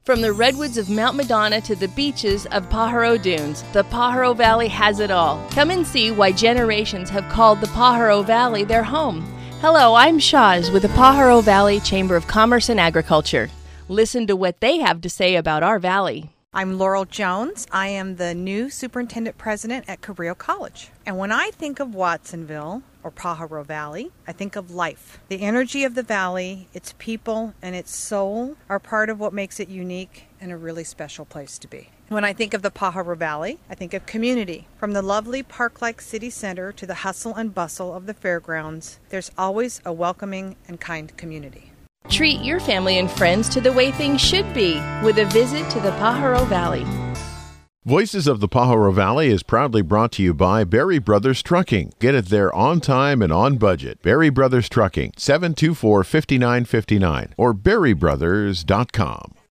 From the redwoods of Mount Madonna to the beaches of Pajaro Dunes, the Pajaro Valley has it all. Come and see why generations have called the Pajaro Valley their home. Hello, I'm Shaz with the Pajaro Valley Chamber of Commerce and Agriculture. Listen to what they have to say about our valley. I'm Laurel Jones. I am the new superintendent president at Cabrillo College. And when I think of Watsonville, or Pajaro Valley, I think of life. The energy of the valley, its people, and its soul are part of what makes it unique and a really special place to be. When I think of the Pajaro Valley, I think of community. From the lovely park-like city center to the hustle and bustle of the fairgrounds, there's always a welcoming and kind community. Treat your family and friends to the way things should be with a visit to the Pajaro Valley. Voices of the Pajaro Valley is proudly brought to you by Berry Brothers Trucking. Get it there on time and on budget. Berry Brothers Trucking, 724-5959 or berrybrothers.com.